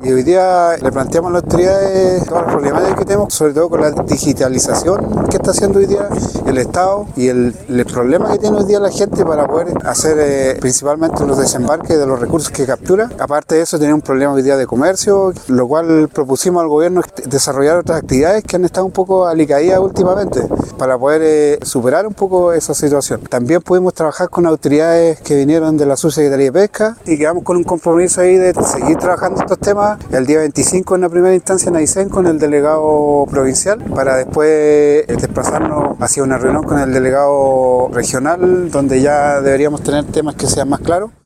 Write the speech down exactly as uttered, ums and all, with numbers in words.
Y hoy día le planteamos a las autoridades todas las problemáticas que tenemos, sobre todo con la digitalización que está haciendo hoy día el Estado y el, el problema que tiene hoy día la gente para poder hacer eh, principalmente los desembarques de los recursos que captura. Aparte de eso, tenemos un problema hoy día de comercio, lo cual propusimos al gobierno desarrollar otras actividades que han estado un poco alicaídas últimamente para poder eh, superar un poco esa situación. También pudimos trabajar con autoridades que vinieron de la Subsecretaría de Pesca y quedamos con un compromiso ahí de seguir trabajando estos temas el día veinticinco en la primera instancia en Aysén con el delegado provincial para después eh, desplazarnos hacia una reunión con el delegado regional donde ya deberíamos tener temas que sean más claros.